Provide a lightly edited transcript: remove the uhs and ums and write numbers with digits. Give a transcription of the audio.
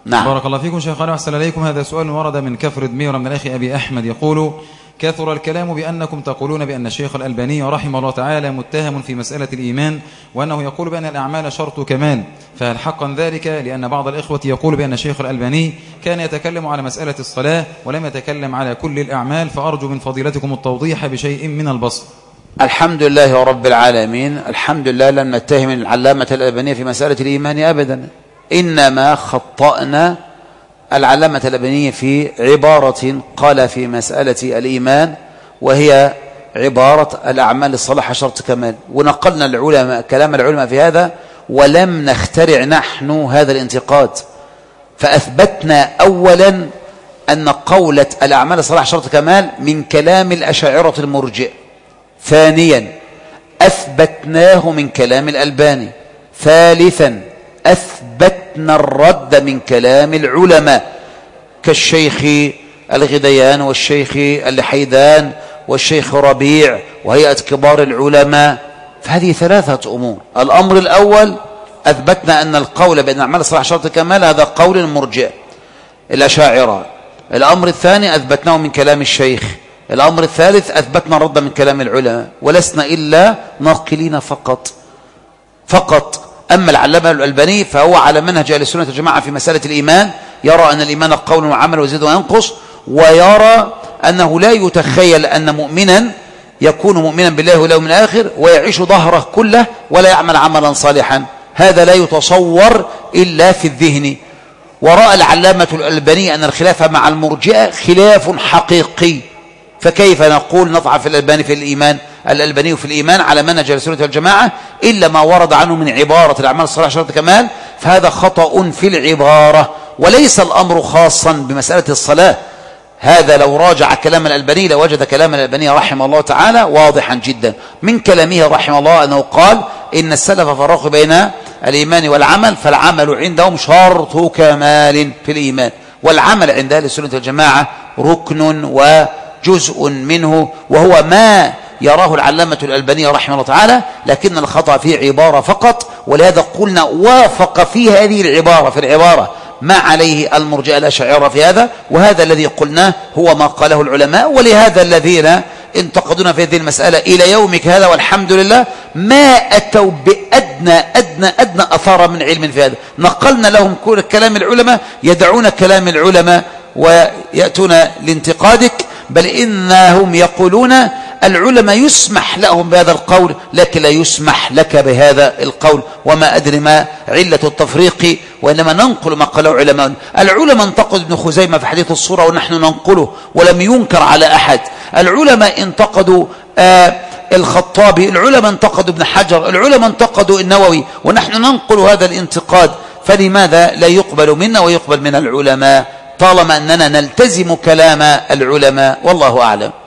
نعم. بارك الله فيكم شيخنا وأحسن إليكم. هذا سؤال ورد من كفر دمير من الأخ أبي أحمد يقول: كثر الكلام بأنكم تقولون بأن الشيخ الألباني رحمه الله تعالى متهم في مسألة الإيمان، وأنه يقول بأن الأعمال شرط كمال، فهل حقا ذلك؟ لأن بعض الإخوة يقول بأن الشيخ الألباني كان يتكلم على مسألة الصلاة ولم يتكلم على كل الأعمال، فأرجو من فضيلتكم التوضيح بشيء من البسط. الحمد لله رب العالمين. الحمد لله لم نتهم العلامة الألباني في مسألة الإيمان أبدا، إنما خطأنا العلامة الألباني في عبارة قال في مسألة الإيمان، وهي عبارة الأعمال الصالحة شرط كمال، ونقلنا العلماء كلام العلماء في هذا، ولم نخترع نحن هذا الانتقاد. فأثبتنا أولا أن قولة الأعمال الصالحة شرط كمال من كلام الأشاعرة المرجئة. ثانيا أثبتناه من كلام الألباني. ثالثا أثبتنا الرد من كلام العلماء كالشيخ الغديان والشيخ اللحيدان والشيخ ربيع وهيئة كبار العلماء. فهذه ثلاثة أمور. الأمر الأول أثبتنا أن القول بأن أعمال الصلاح شرط كمال هذا قول المرجئة الأشاعرة. الأمر الثاني أثبتناه من كلام الشيخ. الأمر الثالث أثبتنا الرد من كلام العلماء، ولسنا إلا ناقلين فقط. أما العلامة الألباني فهو على منهج أهل السنة والجماعة في مسألة الإيمان، يرى أن الإيمان قول وعمل ويزيد وينقص، ويرى أنه لا يتخيل أن مؤمنا يكون مؤمنا بالله واليوم الآخر ويعيش ظهره كله ولا يعمل عملا صالحا، هذا لا يتصور إلا في الذهن. ورأى العلامة الألباني أن الخلاف مع المرجئة خلاف حقيقي، فكيف نقول نضع في الألباني في الإيمان الألباني في الإيمان على منهج أهل السنة والجماعة إلا ما ورد عنه من عبارة الأعمال الصالحة شرط كمال، فهذا خطأ في العبارة، وليس الأمر خاصا بمسألة الصلاة. هذا لو راجع كلام الألباني لوجد كلام الألباني رحمه الله تعالى واضحا جدا. من كلامه رحمه الله أنه قال إن السلف فرقوا بين الإيمان والعمل، فالعمل عندهم شرط كمال في الإيمان، والعمل عند أهل السنة والجماعة ركن وجزء منه، وهو ما يراه العلامة الألباني رحمه الله تعالى، لكن الخطأ في عبارة فقط. ولهذا قلنا وافق في هذه العبارة في العبارة ما عليه المرجئة الأشاعرة في هذا، وهذا الذي قلناه هو ما قاله العلماء. ولهذا الذين انتقدونا في هذه المسألة إلى يومك هذا والحمد لله ما أتوا بأدنى أثار من علم في هذا. نقلنا لهم كل كلام العلماء، يدعون كلام العلماء ويأتون لانتقادك، بل إنهم يقولون العلماء يسمح لهم بهذا القول لكن لا يسمح لك بهذا القول، وما أدري ما علة التفريق، وإنما ننقل ما قاله علماء. العلماء انتقدوا ابن خزيمة في حديث الصورة ونحن ننقله ولم ينكر على أحد. العلماء انتقدوا الخطابي، العلماء انتقدوا ابن حجر، العلماء انتقدوا النووي، ونحن ننقل هذا الانتقاد. فلماذا لا يقبل منا ويقبل من العلماء طالما أننا نلتزم كلام العلماء؟ والله أعلم.